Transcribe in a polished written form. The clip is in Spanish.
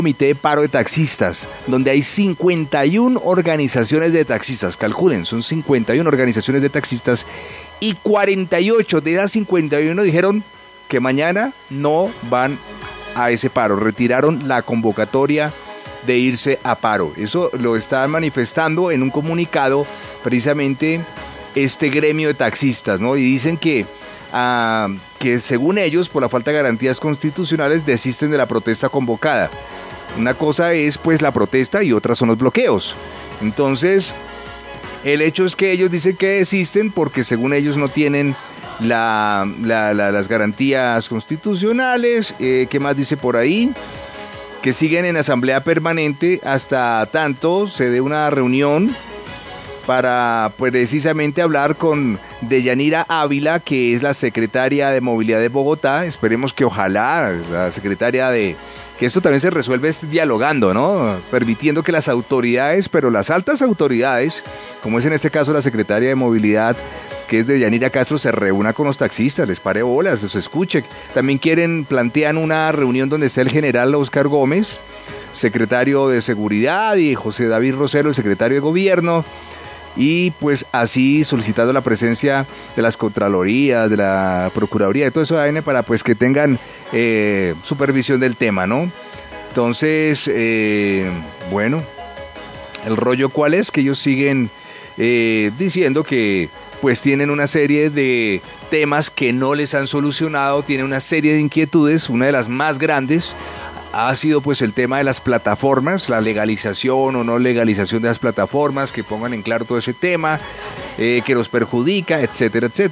comité de paro de taxistas, donde hay 51 organizaciones de taxistas, calculen, son 51 organizaciones de taxistas, y 48 de esas 51 dijeron que mañana no van a ese paro, retiraron la convocatoria de irse a paro. Eso lo están manifestando en un comunicado precisamente este gremio de taxistas, ¿no? Y dicen que según ellos, por la falta de garantías constitucionales, desisten de la protesta convocada. Una cosa es pues la protesta y otra son los bloqueos. Entonces, el hecho es que ellos dicen que desisten porque según ellos no tienen las garantías constitucionales. ¿Qué más dice por ahí? Que siguen en asamblea permanente hasta tanto se dé una reunión para pues, precisamente hablar con Deyanira Ávila, que es la secretaria de Movilidad de Bogotá. Esperemos que ojalá la secretaria que esto también se resuelve dialogando, ¿no? Permitiendo que las autoridades, pero las altas autoridades, como es en este caso la secretaria de Movilidad, que es Deyanira Castro, se reúna con los taxistas, les pare bolas, los escuche. También plantean una reunión donde está el general Oscar Gómez, secretario de Seguridad, y José David Rosero, el secretario de Gobierno, y pues así solicitando la presencia de las Contralorías, de la Procuraduría, de todo eso para pues que tengan supervisión del tema, ¿no? Entonces, bueno, el rollo cuál es, que ellos siguen diciendo que pues tienen una serie de temas que no les han solucionado, tienen una serie de inquietudes. Una de las más grandes ha sido pues el tema de las plataformas, la legalización o no legalización de las plataformas, que pongan en claro todo ese tema, que los perjudica, etcétera, etcétera.